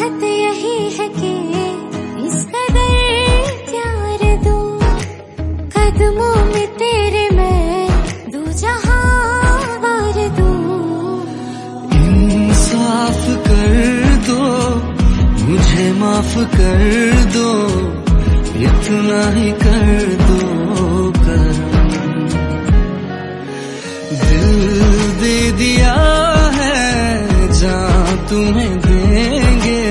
चाहत यही है कि इस कदर प्यार दूं, कदमों में तेरे मैं दो जहां वार दूं। इंसाफ कर दो, मुझे माफ कर दो, इतना ही कर दो।